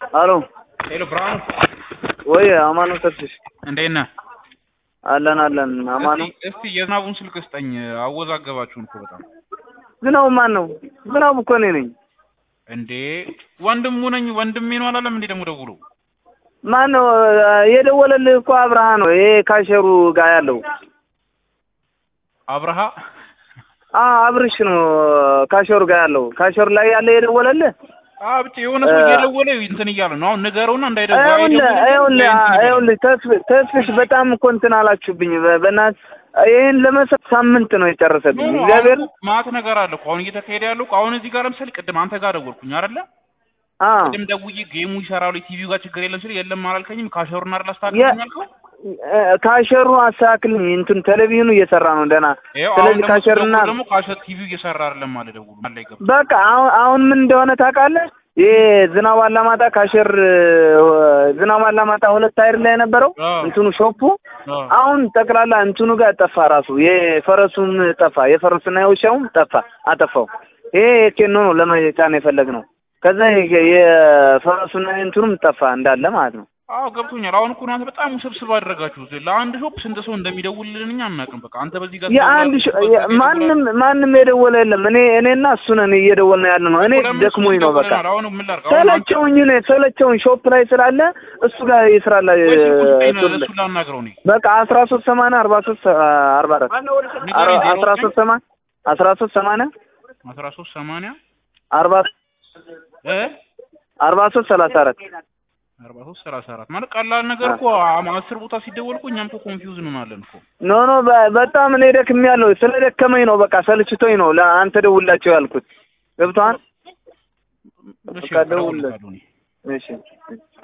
Alo. Hello, Brown. Oye, Amano ተፍሽ እንዴና አለን አማኑ እስቲ የዝናቡን ስልክ ስጠኝ አወዛገባችሁን እኮ በጣም ዝናቡ ማን ነው ዝናቡ እኮ ነኝ እንዴ ወንድሙ ነኝ ወንድሜ ነው አላለም እንዴ ደሞ ደውሎ ማን ነው የደወለልህ እኮ አብርሃ ነው ይሄ ካሸሩ ጋር ያለው አብርሃ አብርሽ ነው ካሸሩ ጋር ያለው ካሸሩ ላይ ያለ የደወለልህ ብቻ የሆነ ሰው እየደወለ እንትን እያለ ነው አሁን ንገረውና እንዳይደውል አይደውል ተስፍሽ በጣም እኮ እንትን አላችሁብኝ በእናት ይሄን ለመሰጥ ሳምንት ነው የጨረሰብኝ እግዚአብሔር ማት ነገር አለ እኮ አሁን እየተካሄደ ያለው አሁን እዚህ ጋር ለምሳሌ ቅድም አንተ ጋር ደወልኩኝ አይደለ ቅድም ደውዬ ጌሙ ይሰራሉ ቲቪው ጋር ችግር የለም ሲል የለም አላልከኝም ካሸሩና አይደል አስተካክለኝ አልከው ካሸሩ አስተካክልኝ እንትን ቴሌቪዥኑ እየሰራ ነው ደና ስለዚህ ካሸሩና ደግሞ ካሸር ቲቪው እየሰራ አይደለም ማለት ደውሉ ማለት ይገባ በቃ አሁን ምን እንደሆነ ታውቃለህ የዝናብ አላማጣ ካሸር ዝናብ አላማጣ ሁለት አይር ላይ የነበረው እንትኑ ሾፑ አሁን ጠቅላላ እንትኑ ጋር ጠፋ ራሱ የፈረሱም ጠፋ የፈረሱና የውሻውም ጠፋ አጠፋው ይሄ ከኖ ነው ለማጫን የፈለግነው ከዛ የፈረሱና እንትኑም ጠፋ እንዳለ ማለት ነው ገብቶኛል አሁን እኮ እናንተ በጣም ውስብስብ አደረጋችሁት ለአንድ ሾፕ ስንት ሰው እንደሚደውልልን እኛ አናውቅም በቃ አንተ በዚህ ጋር የአንድ ማንም የደወለ የለም እኔና እሱ ነን እየደወልን ያለ ነው እኔ ደክሞኝ ነው በቃ ሰለቸውኝ ሾፕ ላይ ስላለ እሱ ጋር ይስራል እሱ ላናግረው ነው በቃ 1380 43 44 1380 4334 ማለት ቀላል ነገር እኮ 10 ቦታ ሲደወልኩ እኛም እኮ ኮንፊውዝ እንሆናለን እኮ ኖ በጣም እኔ ደክሜያለሁ ስለደከመኝ ነው በቃ ሰልችቶኝ ነው ለአንተ ደውላቸው ያልኩት ገብቷል በቃ ደውል እሺ